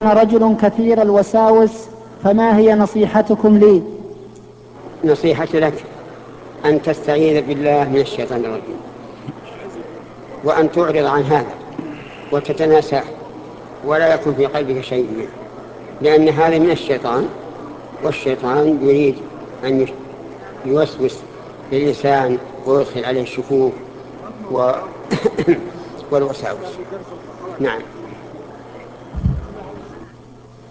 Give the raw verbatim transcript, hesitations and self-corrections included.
أنا رجل كثير الوساوس، فما هي نصيحتكم لي؟ نصيحتي لك أن تستعيذ بالله من الشيطان الرجيم، وأن تعرض عن هذا وتتناساه ولا يكون في قلبك شيء منه، لأن هذا من الشيطان، والشيطان يريد أن يوسوس للإنسان ويدخل عليه الشكوك و... والوساوس. نعم.